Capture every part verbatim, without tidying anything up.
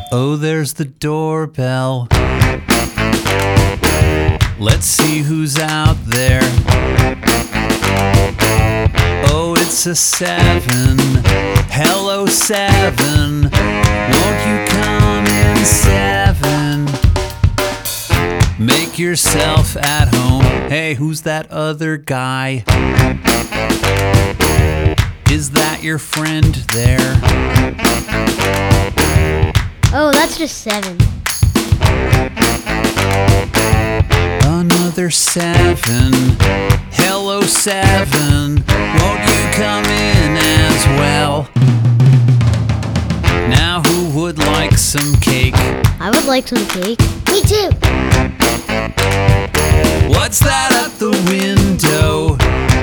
Oh, there's the doorbell. Let's see who's out there. Oh, it's a seven. Hello, seven. Won't you come in, seven? Make yourself at home. Hey, who's that other guy? Is that your friend there? Oh, that's just seven. Another seven. Hello, seven. Won't you come in as well? Now who would like some cake? I would like some cake. Me too. What's that at the window?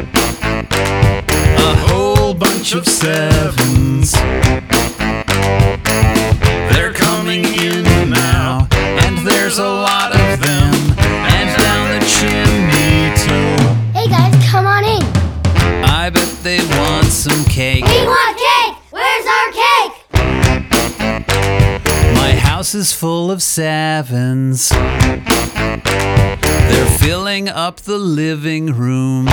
A whole bunch of sevens. They're coming in now, and there's a lot of them, and down the chimney too. Hey guys, come on in. I bet they want some cake. We want cake! Where's our cake? My house is full of sevens. They're filling up the living room,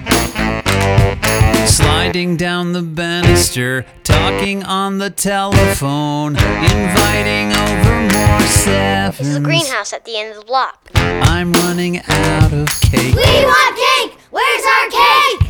sliding down the banister, talking on the telephone, inviting over more sevens. This is the greenhouse at the end of the block. I'm running out of cake. We want cake! Where's our cake?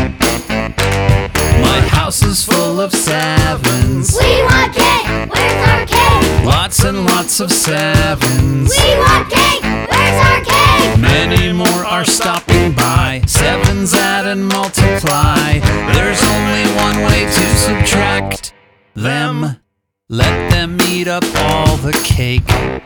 My house is full of sevens. We want cake! Where's our cake? Lots and lots of sevens. We want cake! Where's our cake? Many more are stopping by. Sevens add and multiply. There's only one way to subtract them. Let them eat up all the cake.